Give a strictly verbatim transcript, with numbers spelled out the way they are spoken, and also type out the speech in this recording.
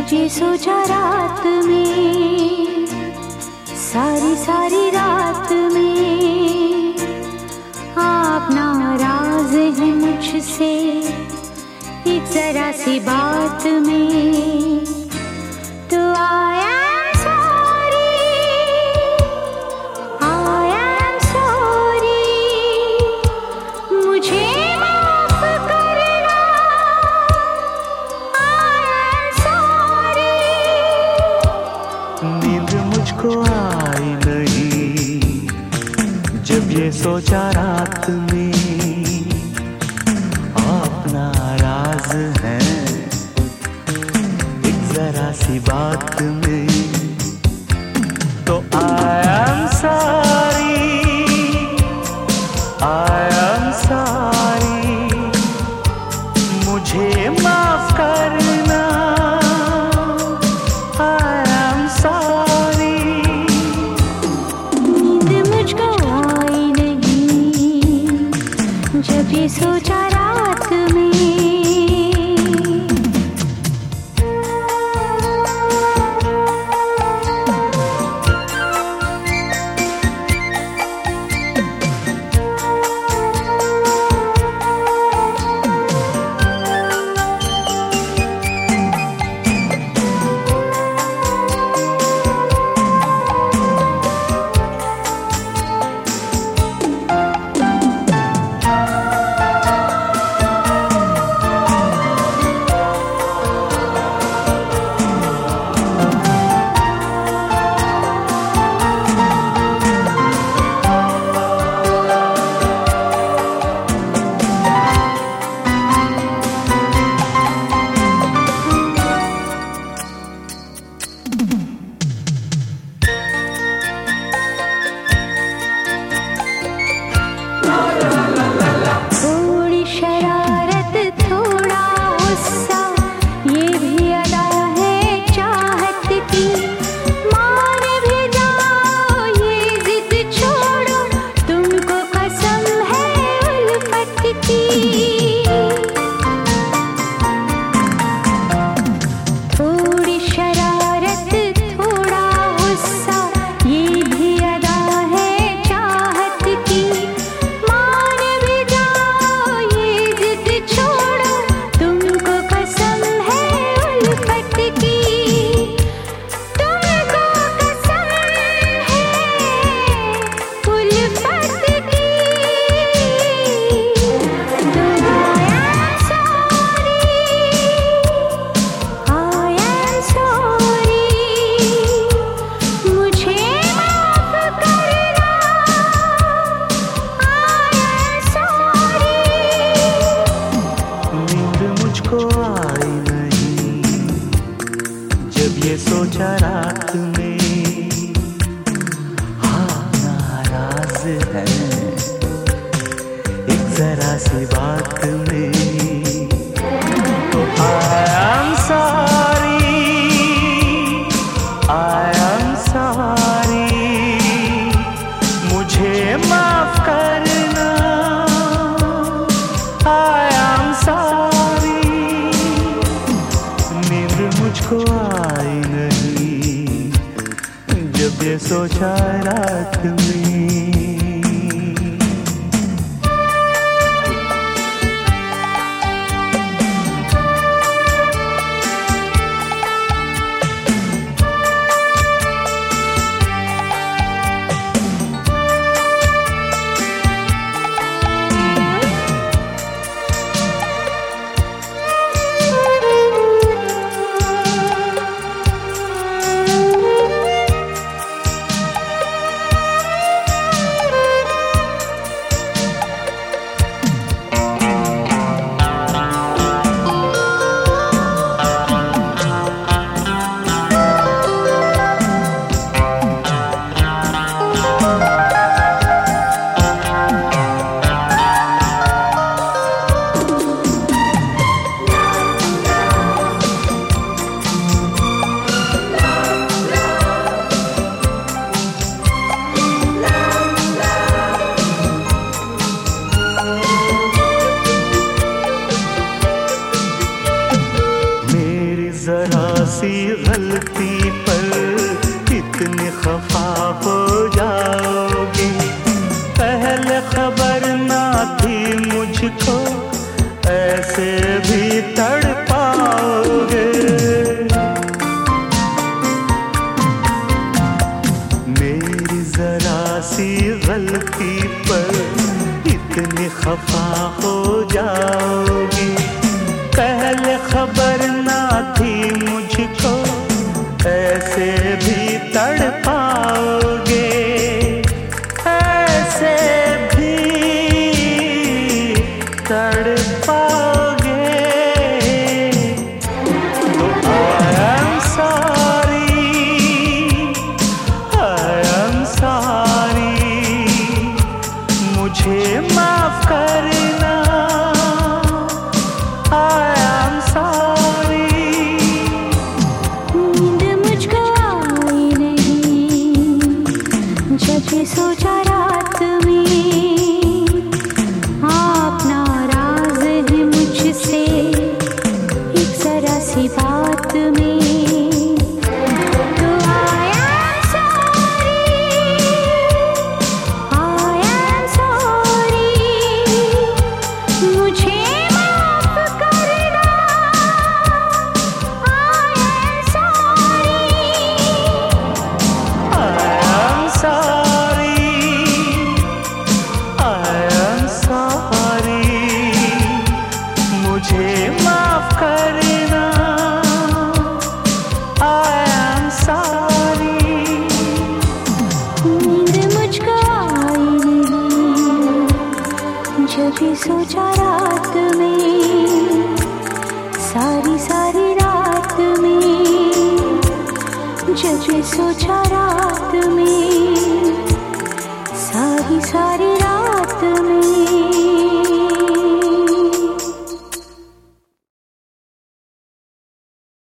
जब ये सोचा रात में, सारी सारी रात में, आप नाराज हैं मुझसे एक जरा सी बात में, तो I am sorry, I am sorry, मुझे माफ करना, I am sorry। नींद मुझको आई नहीं जब ये सोचा रात में, आप नाराज हैं एक जरा सी बात में, तो I am sorry, I am sorry, मुझे माफ करना, I am sorry। नींद मुझको आई नहीं जब ये सोचा रात में। थोड़ी शरारत थोड़ा गुस्सा ये भी अदा है चाहत की, मान भी जाओ ये जिद छोड़ो तुमको कसम है उल्फत की। थोड़ी शरारत थोड़ा गुस्सा ये भी अदा है चाहत की, मान भी जाओ ये जिद छोड़ो तुमको कसम है उल्फत की, तुमको कसम है उल्फत की। तो I am sorry, I am sorry, मुझे माफ करना, I am sorry। नींद मुझको आई नहीं जब ये सोचा रात में, हाँ नाराज है एक जरा सी बात में, तो I am sorry, I am sorry, मुझे माफ करना, I am sorry। नींद मुझको आई नहीं जब ये सोचा रात में। सी गलती पर इतनी खफा हो जाओगी। पहले खबर ना थी मुझको ऐसे भी तड़पाओगे, ऐसे भी तड़पाओगे। तो I am sorry, I am sorry, मुझे माफ करना। I am sorry। नींद मुझको आई नहीं जब ये सोचा रात में आप नाराज हैं मुझसे एक जरा सी बात में। तो I am sorry, I am sorry, मुझे माफ करना। I am sorry, I am sorry, I am sorry, मुझे माफ करना। I am sorry। नींद मुझको आई नहीं जब ये सोचा रात में, सारी सारी रात में जब ये सोचा